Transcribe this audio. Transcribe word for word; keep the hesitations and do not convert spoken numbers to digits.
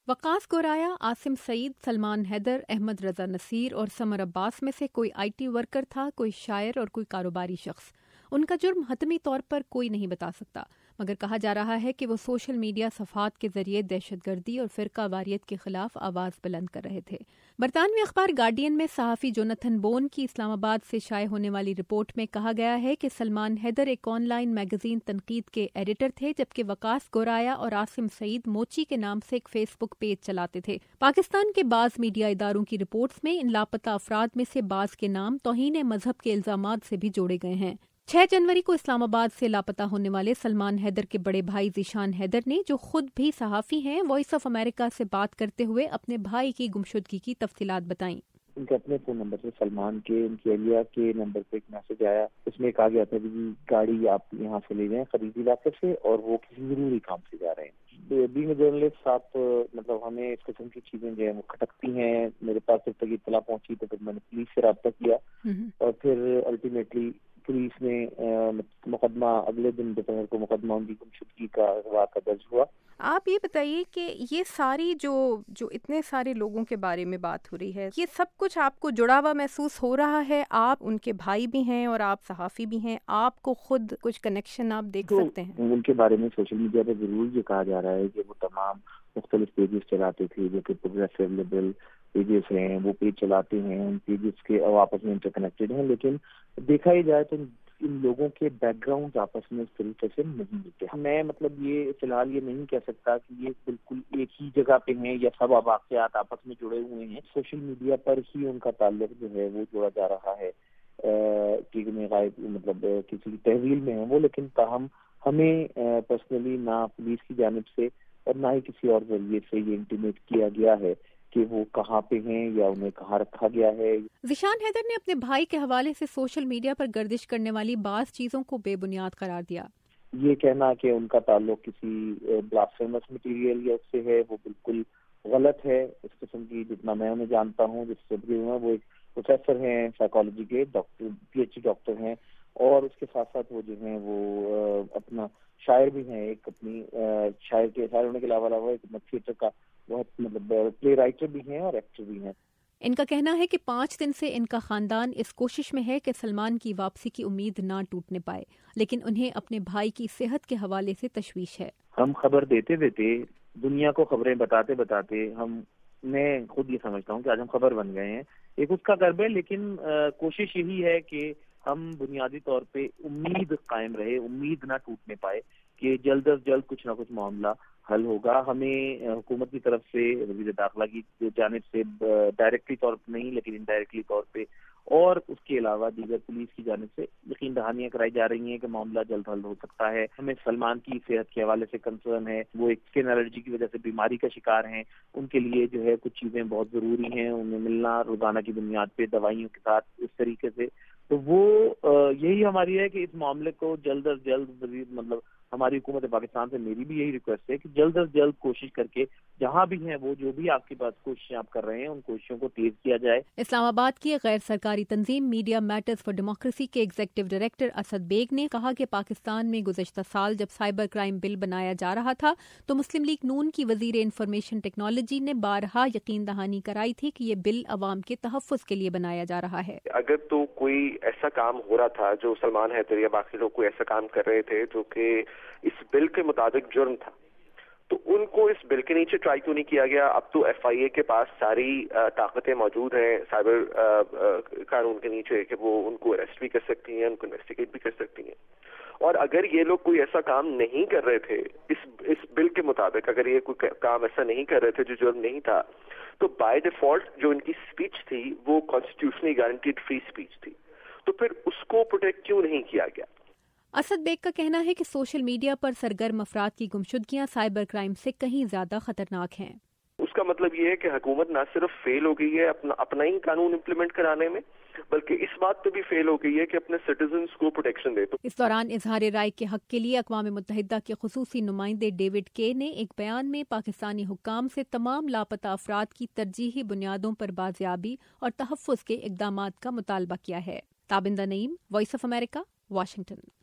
وقاص گورایا، عاصم سعید، سلمان حیدر، احمد رضا نصیر اور سمر عباس میں سے کوئی آئی ٹی ورکر تھا، کوئی شاعر اور کوئی کاروباری شخص۔ ان کا جرم حتمی طور پر کوئی نہیں بتا سکتا، مگر کہا جا رہا ہے کہ وہ سوشل میڈیا صفحات کے ذریعے دہشت گردی اور فرقہ واریت کے خلاف آواز بلند کر رہے تھے۔ برطانوی اخبار گارڈین میں صحافی جوناتھن بون کی اسلام آباد سے شائع ہونے والی رپورٹ میں کہا گیا ہے کہ سلمان حیدر ایک آن لائن میگزین تنقید کے ایڈیٹر تھے، جبکہ وقاص گورایا اور عاصم سعید موچی کے نام سے ایک فیس بک پیج چلاتے تھے۔ پاکستان کے بعض میڈیا اداروں کی رپورٹس میں ان لاپتہ افراد میں سے بعض کے نام توہین مذہب کے الزامات سے بھی جوڑے گئے ہیں۔ چھ جنوری کو اسلام آباد سے لاپتہ ہونے والے سلمان حیدر کے بڑے بھائی ذیشان حیدر نے، جو خود بھی صحافی ہیں، وائس آف امریکہ سے بات کرتے ہوئے اپنے بھائی کی گمشدگی کی تفصیلات بتائیں۔ ان کے اپنے فون نمبر سے سلمان کے ان کی اہلیہ کے نمبر پہ ایک میسج آیا، اس میں کہا گیا تھا کہ گاڑی آپ یہاں سے لے جائیں خریدی علاقے سے، اور وہ کسی ضروری کام سے جا رہے ہیں۔ بینگ جرنلسٹ آپ مطلب ہمیں اس قسم کی چیزیں جو ہیں وہ کھٹکتی ہیں۔ میرے پاس جب تک اطلاع پہنچی تو پھر میں نے پولیس سے رابطہ کیا، اور پھر الٹیمیٹلی پولیس نے مقدمہ اگلے دن دوپہر کو مقدمہ ان کی گمشدگی کا واقعہ درج ہوا۔ آپ یہ بتائیے کہ یہ ساری جو جو اتنے سارے لوگوں کے بارے میں بات ہو رہی ہے، یہ سب کچھ آپ کو جڑا ہوا محسوس ہو رہا ہے؟ آپ ان کے بھائی بھی ہیں اور آپ صحافی بھی ہیں، آپ کو خود کچھ کنیکشن آپ دیکھ سکتے ہیں؟ ان کے بارے میں سوشل میڈیا پہ ضرور یہ کہا جا رہا ہے کہ وہ تمام مختلف پیجز چلاتے تھے، جو کہ پروگریسو لبرل پیجز ہیں، وہ پیج چلاتے ہیں، ان پیجز کے آپس میں انٹر کنیکٹڈ ہیں، لیکن دیکھا ہی جائے تو ان لوگوں کے بیک گراؤنڈ آپس میں اس طریقے سے نہیں ملتے۔ میں مطلب یہ فی الحال یہ نہیں کہہ سکتا کہ یہ بالکل ایک ہی جگہ پہ ہیں یا سب واقعات آپس میں جڑے ہوئے ہیں۔ سوشل میڈیا پر ہی ان کا تعلق جو ہے وہ جوڑا جا رہا ہے کہ غائب مطلب کسی تحویل میں ہیں وہ، لیکن تاہم ہمیں پرسنلی نہ پولیس کی جانب سے اور نہ ہی کسی اور ذریعے سے یہ انٹیمیٹ کیا گیا ہے کہ وہ کہاں پہ ہیں یا انہیں کہاں رکھا گیا ہے۔ ذیشان حیدر نے اپنے بھائی کے حوالے سے سوشل میڈیا پر گردش کرنے والی بعض چیزوں کو بے بنیاد قرار دیا۔ یہ کہنا کہ ان کا تعلق کسی بلاسفیمس مٹیریل یا اس سے ہے، وہ بالکل غلط ہے۔ اس قسم کی جتنا میں انہیں جانتا ہوں، جس سے بھی ہوں، وہ ایک پروفیسر ہیں سائیکالوجی کے، doctor P H D doctor ہیں، اور اس کے ساتھ ساتھ وہ جو ہیں وہ اپنا شاعر بھی ہیں، ایک اپنی شاعر کے شاعر ہونے کے علاوہ ایک تھیٹر کا بہت مطلب پلے رائٹر بھی ہیں اور ایکٹر بھی ہیں۔ ان کا کہنا ہے کہ پانچ دن سے ان کا خاندان اس کوشش میں ہے کہ سلمان کی واپسی کی امید نہ ٹوٹنے پائے، لیکن انہیں اپنے بھائی کی صحت کے حوالے سے تشویش ہے۔ ہم خبر دیتے دیتے، دنیا کو خبریں بتاتے بتاتے، ہم میں خود یہ سمجھتا ہوں کہ آج ہم خبر بن گئے ہیں، ایک اس کا کرب ہے، لیکن کوشش یہی ہے کہ ہم بنیادی طور پہ امید قائم رہے، امید نہ ٹوٹنے پائے کہ جلد از جلد کچھ نہ کچھ معاملہ حل ہوگا۔ ہمیں حکومت کی طرف سے، وزیر داخلہ کی جانب سے ڈائریکٹلی طور پر نہیں لیکن انڈائریکٹلی طور پہ، اور اس کے علاوہ دیگر پولیس کی جانب سے یقین دہانیاں کرائی جا رہی ہیں کہ معاملہ جلد حل ہو سکتا ہے۔ ہمیں سلمان کی صحت کے حوالے سے کنسرن ہے، وہ ایک اسکن الرجی کی وجہ سے بیماری کا شکار ہیں، ان کے لیے جو ہے کچھ چیزیں بہت ضروری ہیں، انہیں ملنا روزانہ کی بنیاد پہ دوائیوں کے ساتھ اس طریقے سے، تو وہ یہی ہماری ہے کہ اس معاملے کو جلد از جلد مطلب ہماری حکومت پاکستان سے میری بھی یہی ریکویسٹ ہے کہ جلد از جلد کوشش کر کے جہاں بھی ہیں وہ جو بھی آپ کے پاس کوششیں آپ کر رہے ہیں ان کوششوں کو تیز کیا جائے۔ اسلام آباد کی غیر سرکاری تنظیم میڈیا میٹرز فار ڈیموکریسی کے ایگزیکٹو ڈائریکٹر اسد بیگ نے کہا کہ پاکستان میں گزشتہ سال جب سائبر کرائم بل بنایا جا رہا تھا تو مسلم لیگ نون کی وزیر انفارمیشن ٹیکنالوجی نے بارہا یقین دہانی کرائی تھی کہ یہ بل عوام کے تحفظ کے لیے بنایا جا رہا ہے۔ اگر تو کوئی ایسا کام ہو رہا تھا جو سلمان حیدر یا باقی لوگ کوئی ایسا کام کر رہے تھے جو کہ اس بل کے مطابق جرم تھا، تو ان کو اس بل کے نیچے ٹرائی کیوں نہیں کیا گیا؟ اب تو ایف آئی اے کے پاس ساری طاقتیں موجود ہیں سائبر قانون کے نیچے کہ وہ ان کو اریسٹ بھی کر سکتی ہیں، ان کو انویسٹیگیٹ بھی کر سکتی ہیں۔ اور اگر یہ لوگ کوئی ایسا کام نہیں کر رہے تھے اس اس بل کے مطابق، اگر یہ کوئی کام ایسا نہیں کر رہے تھے جو جرم نہیں تھا، تو بائی ڈیفالٹ جو ان کی اسپیچ تھی وہ کانسٹیٹیوشنلی گارنٹیڈ فری اسپیچ تھی، تو پھر اس کو پروٹیکٹ کیوں نہیں کیا گیا؟ اسد بیگ کا کہنا ہے کہ سوشل میڈیا پر سرگرم افراد کی گمشدگیاں سائبر کرائم سے کہیں زیادہ خطرناک ہیں۔ اس کا مطلب یہ ہے کہ حکومت نہ صرف فیل ہو گئی ہے اپنا اپنا ہی قانون امپلیمنٹ کرانے میں، بلکہ اس بات پہ بھی فیل ہو گئی ہے کہ اپنے سٹیزنز کو پروٹیکشن دے۔ اس دوران اظہار رائے کے حق کے لیے اقوام متحدہ کے خصوصی نمائندے ڈیوڈ کے نے ایک بیان میں پاکستانی حکام سے تمام لاپتہ افراد کی ترجیحی بنیادوں پر بازیابی اور تحفظ کے اقدامات کا مطالبہ کیا ہے۔ Tabinda Naeem, Voice of America, Washington.